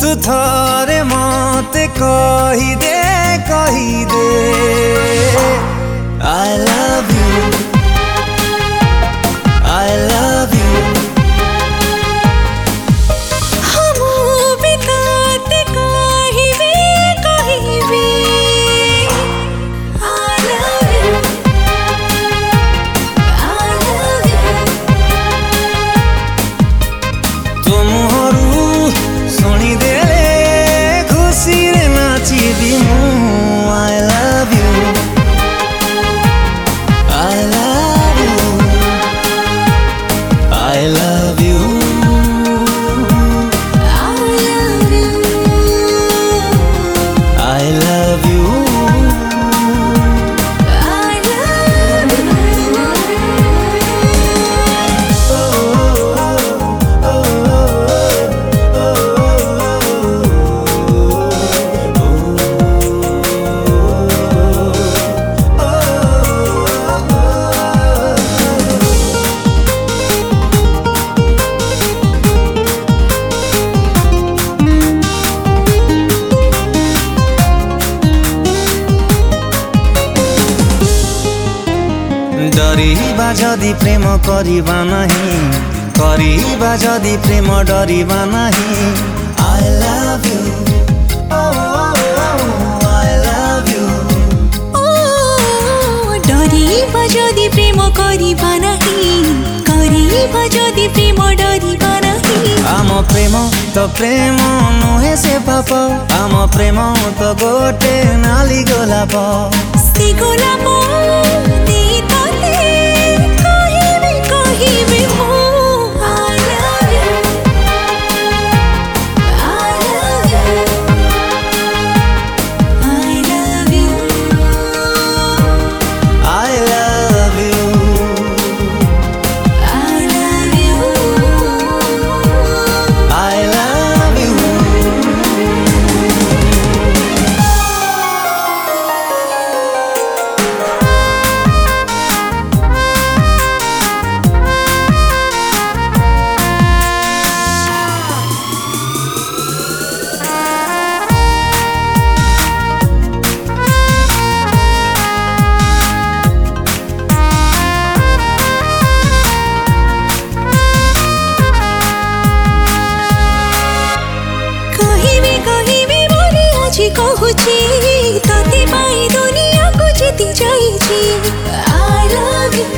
तू थरे मते कही दे I love you I love you हमू बिताते कहिबे I love you I love you तुम हरू सुनी देले खुशी रे नाची दिमु I love you I love you I love you I love you डरिबा जदि प्रेम करिबा नाही करिबा जदि प्रेम डरिबा नाही I love you I love you डरिबा जदि प्रेम करिबा नाही करिबा जदि प्रेम डरिबा नाही आम प्रेम तो प्रेम नुहे से पाप आम प्रेम तो गोटे नाली गोलाप से गोलाप कहुची तते पाई दुनिया को जीती जाईची I love you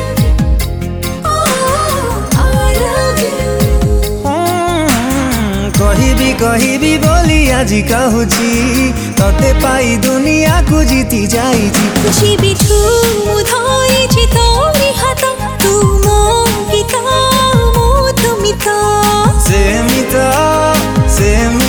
I love you कहिबी बोली आज कहुची तते पाई दुनिया को जीती जाईची जीविठू धरिची तोरी हात तू मो गीत मो तुमी तो सेमित